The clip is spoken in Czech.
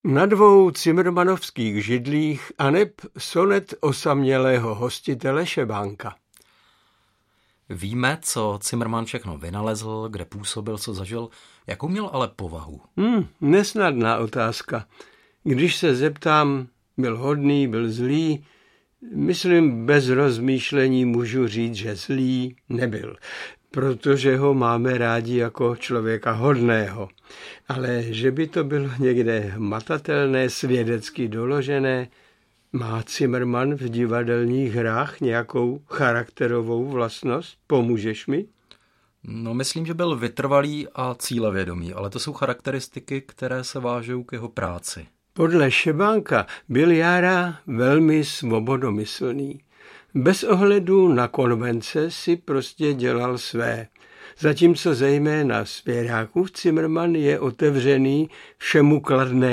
Na dvou cimrmanovských židlích aneb sonet osamělého hostitele Šebánka. Víme, co Cimrman všechno vynalezl, kde působil, co zažil, jakou měl ale povahu? Nesnadná otázka. Když se zeptám, byl hodný, byl zlý, myslím, bez rozmýšlení můžu říct, že zlý nebyl, protože ho máme rádi jako člověka hodného. Ale že by to bylo někde hmatatelné, svědecky doložené, má Cimrman v divadelních hrách nějakou charakterovou vlastnost? Pomůžeš mi? No, myslím, že byl vytrvalý a cílevědomý, ale to jsou charakteristiky, které se vážou k jeho práci. Podle Šebánka byl Jára velmi svobodomyslný. Bez ohledu na konvence si prostě dělal své. Zatímco zejména Svěrákův Cimrman je otevřený všemu kladné